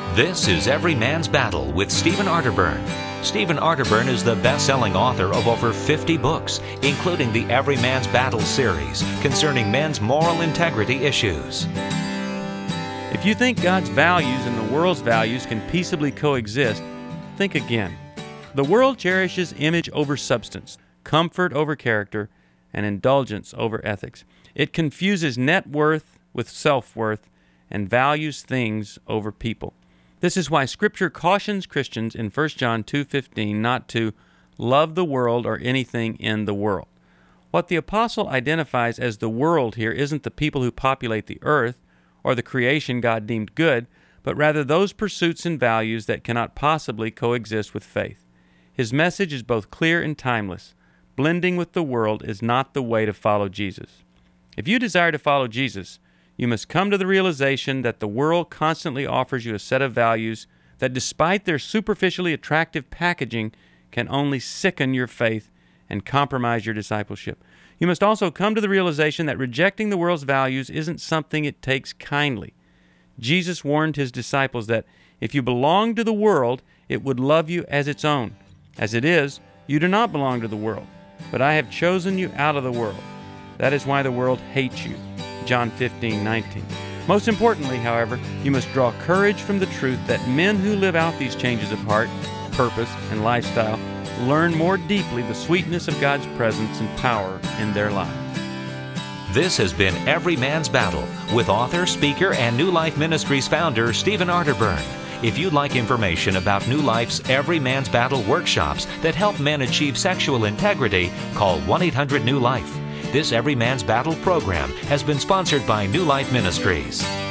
This is Every Man's Battle with Stephen Arterburn. Stephen Arterburn is the best-selling author of over 50 books, including the Every Man's Battle series concerning men's moral integrity issues. If you think God's values and the world's values can peaceably coexist, think again. The world cherishes image over substance, comfort over character, and indulgence over ethics. It confuses net worth with self-worth and values things over people. This is why Scripture cautions Christians in 1 John 2:15 not to love the world or anything in the world. What the apostle identifies as the world here isn't the people who populate the earth or the creation God deemed good, but rather those pursuits and values that cannot possibly coexist with faith. His message is both clear and timeless. Blending with the world is not the way to follow Jesus. If you desire to follow Jesus, you must come to the realization that the world constantly offers you a set of values that, despite their superficially attractive packaging, can only sicken your faith and compromise your discipleship. You must also come to the realization that rejecting the world's values isn't something it takes kindly. Jesus warned his disciples that if you belong to the world, it would love you as its own. As it is, you do not belong to the world, but I have chosen you out of the world. That is why the world hates you. John 15:19. Most importantly, however, you must draw courage from the truth that men who live out these changes of heart, purpose, and lifestyle learn more deeply the sweetness of God's presence and power in their lives. This has been Every Man's Battle with author, speaker, and New Life Ministries founder Stephen Arterburn. If you'd like information about New Life's Every Man's Battle workshops that help men achieve sexual integrity, call 1-800-NEW-LIFE. This Every Man's Battle program has been sponsored by New Life Ministries.